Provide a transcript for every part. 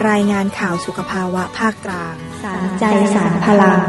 รายงานข่าวสุขภาวะภาคกลางสารใจสารพลัง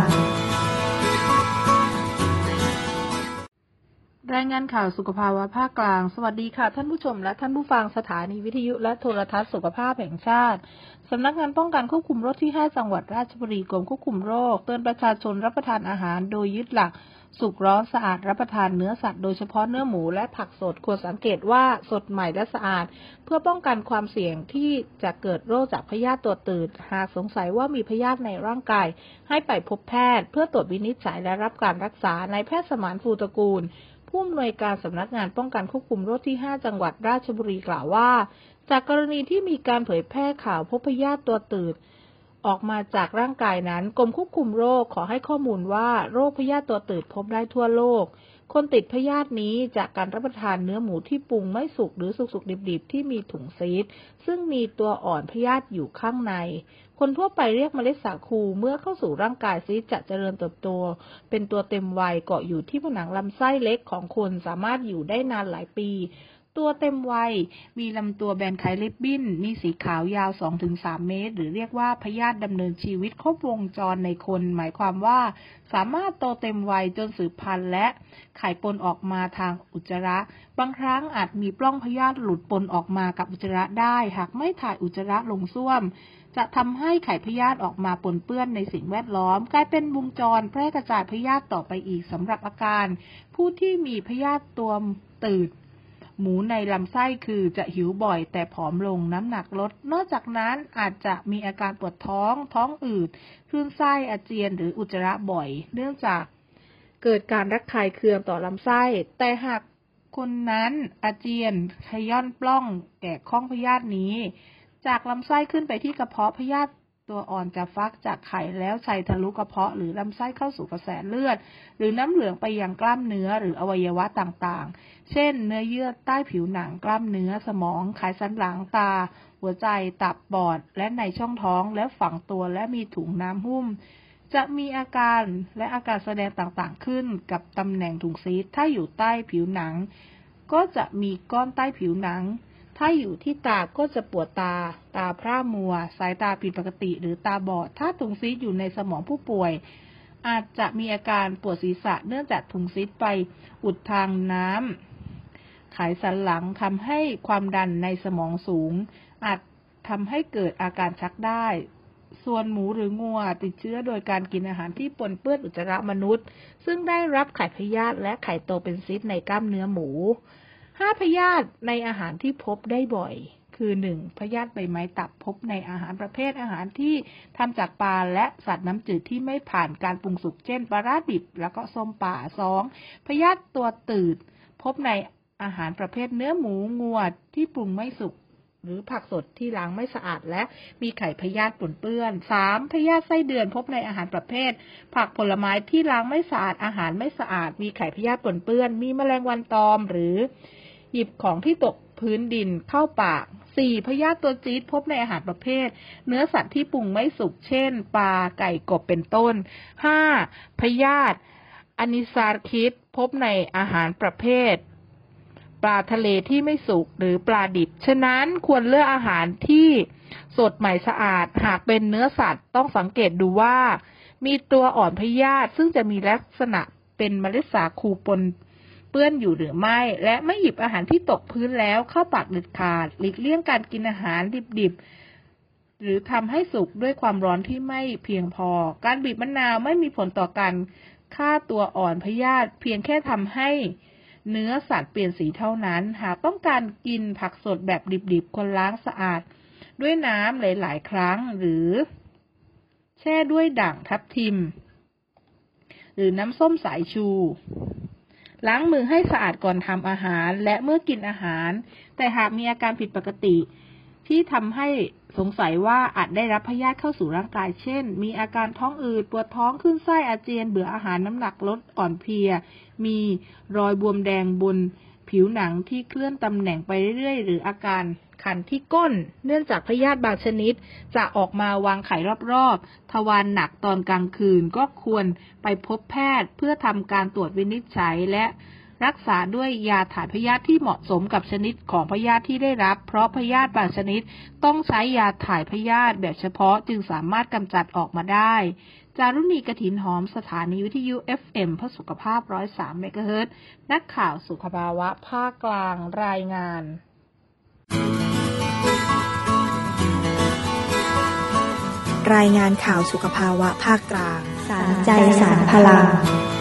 รายงานข่าวสุขภาวะภาคกลางสวัสดีค่ะท่านผู้ชมและท่านผู้ฟังสถานีวิทยุและโทรทัศน์สุขภาพแห่งชาติสำนักงานป้องกันควบคุมโรคที่ 5 จังหวัดราชบุรีกรมควบคุมโรคเตือนประชาชนรับประทานอาหารโดยยึดหลักสุกร้อนสะอาดรับประทานเนื้อสัตว์โดยเฉพาะเนื้อหมูและผักสดควรสังเกตว่าสดใหม่และสะอาดเพื่อป้องกันความเสี่ยงที่จะเกิดโรคจากพยาธิตัวตืดหากสงสัยว่ามีพยาธิในร่างกายให้ไปพบแพทย์เพื่อตรวจวินิจฉัยและรับการรักษานายแพทย์สมานฟูตระกูลผู้อำนวยการสำนักงานป้องกันควบคุมโรคที่ 5 จังหวัดราชบุรีกล่าวว่าจากกรณีที่มีการเผยแพร่ข่าวพบพยาธิตัวตืดออกมาจากร่างกายนั้นกรมควบคุมโรคขอให้ข้อมูลว่าโรคพยาธิตัวตืดพบได้ทั่วโลกคนติดพยาธินี้จากการรับประทานเนื้อหมูที่ปรุงไม่สุกหรือสุกๆดิบๆที่มีถุงซีสซึ่งมีตัวอ่อนพยาธิอยู่ข้างในคนทั่วไปเรียกเมล็ดสาคูเมื่อเข้าสู่ร่างกายซีสจะเจริญเติบโตเป็นตัวเต็มวัยเกาะอยู่ที่ผนังลำไส้เล็กของคนสามารถอยู่ได้นานหลายปีตัวเต็มวัยมีลำตัวแบนคล้ายริบบิ้นมีสีขาวยาว 2-3 เมตรหรือเรียกว่าพยาธิดำเนินชีวิตครบวงจรในคนหมายความว่าสามารถโตเต็มวัยจนสืบพันธุ์และไข่ปนออกมาทางอุจจาระบางครั้งอาจมีปล้องพยาธิหลุดปนออกมากับอุจจาระได้หากไม่ถ่ายอุจจาระลงส้วมจะทำให้ไข่พยาธิออกมาปนเปื้อนในสิ่งแวดล้อมกลายเป็นวงจรแพร่กระจายพยาธิต่อไปอีกสำหรับอาการผู้ที่มีพยาธิตัวตืดหมูในลำไส้คือจะหิวบ่อยแต่ผอมลงน้ำหนักลดนอกจากนั้นอาจจะมีอาการปวดท้องท้องอืดคลื่นไส้อาเจียนหรืออุจจาระบ่อยเนื่องจากเกิดการระคายเคืองต่อลำไส้แต่หากคนนั้นอาเจียนขย้อนปล้องแก่ข้องพยาธินี้จากลำไส้ขึ้นไปที่กระเพาะพยาธิตัวอ่อนจะฟักจากไข่แล้วชัยทะลุกระเพาะหรือลำไส้เข้าสู่กระแสเลือดหรือน้ำเหลืองไปยังกล้ามเนื้อหรืออวัยวะต่างๆเช่นเนื้อเยื่อใต้ผิวหนังกล้ามเนื้อสมองไขสันหลังตาหัวใจตับปอดและในช่องท้องและฝังตัวและมีถุงน้ำหุ้มจะมีอาการและอาการแสดงต่างๆขึ้นกับตำแหน่งถุงซีสถ้าอยู่ใต้ผิวหนังก็จะมีก้อนใต้ผิวหนังถ้าอยู่ที่ตาก็จะปวดตาพร่ามัวสายตาผิดปกติหรือตาบอดถ้าถุงซีสอยู่ในสมองผู้ป่วยอาจจะมีอาการปวดศีรษะเนื่องจากถุงซีสไปอุดทางน้ำไขสันหลังทำให้ความดันในสมองสูงอาจทำให้เกิดอาการชักได้ส่วนหมูหรืองัวติดเชื้อโดยการกินอาหารที่ปนเปื้อนอุจจาระมนุษย์ซึ่งได้รับไข่พยาธิและไข่โตเป็นซีสในกล้ามเนื้อหมู5 พยาธิในอาหารที่พบได้บ่อยคือ 1. พยาธิใบไม้ตับพบในอาหารประเภทอาหารที่ทำจากปลาและสัตว์น้ำจืดที่ไม่ผ่านการปรุงสุกเช่นปลาร้าดิบแล้วก็ส้มป่า 2. พยาธิตัวตืดพบในอาหารประเภทเนื้อหมูงัวที่ปรุงไม่สุกหรือผักสดที่ล้างไม่สะอาดและมีไข่พยาธิปนเปื้อน 3. พยาธิไส้เดือนพบในอาหารประเภทผักผลไม้ที่ล้างไม่สะอาดอาหารไม่สะอาดมีไข่พยาธิปนเปื้อนมีแมลงวันตอมหรือหยิบของที่ตกพื้นดินเข้าปาก 4. พยาธิตัวจี๊ดพบในอาหารประเภทเนื้อสัตว์ที่ปรุงไม่สุกเช่นปลาไก่กบเป็นต้น 5. พยาธิอะนิซาคิดพบในอาหารประเภทปลาทะเลที่ไม่สุกหรือปลาดิบฉะนั้นควรเลือกอาหารที่สดใหม่สะอาดหากเป็นเนื้อสัตว์ต้องสังเกตดูว่ามีตัวอ่อนพยาธิซึ่งจะมีลักษณะเป็นเมล็ดสาคูปนเปื้อนอยู่หรือไม่และไม่หยิบอาหารที่ตกพื้นแล้วเข้าปากเด็ดขาดหลีกเลี่ยงการกินอาหารดิบๆหรือทำให้สุกด้วยความร้อนที่ไม่เพียงพอการบีบมะนาวไม่มีผลต่อการฆ่าตัวอ่อนพยาธิเพียงแค่ทำให้เนื้อสัตว์เปลี่ยนสีเท่านั้นหากต้องการกินผักสดแบบดิบๆควรล้างสะอาดด้วยน้ำหลายๆครั้งหรือแช่ด้วยด่างทับทิมหรือน้ำส้มสายชูล้างมือให้สะอาดก่อนทำอาหารและเมื่อกินอาหารแต่หากมีอาการผิดปกติที่ทำให้สงสัยว่าอาจได้รับพยาธิเข้าสู่ร่างกายเช่นมีอาการท้องอืดปวดท้องคลื่นไส้อาเจียนเบื่ออาหารน้ำหนักลดอ่อนเพลียมีรอยบวมแดงบนผิวหนังที่เคลื่อนตำแหน่งไปเรื่อยๆหรืออาการคันที่ก้นเนื่องจากพยาธิบางชนิดจะออกมาวางไข่รอบๆทวารหนักตอนกลางคืนก็ควรไปพบแพทย์เพื่อทำการตรวจวินิจฉัยและรักษาด้วยยาถ่ายพยาธิที่เหมาะสมกับชนิดของพยาธิที่ได้รับเพราะพยาธิบางชนิดต้องใช้ยาถ่ายพยาธิแบบเฉพาะจึงสามารถกำจัดออกมาได้จารุณีกถินหอมสถานีวิทยุ FM เพื่อสุขภาพ 103 เมกะเฮิรตซ์นักข่าวสุขภาวะภาคกลางรายงานรายงานข่าวสุขภาวะภาคกลางสารใจสารพลัง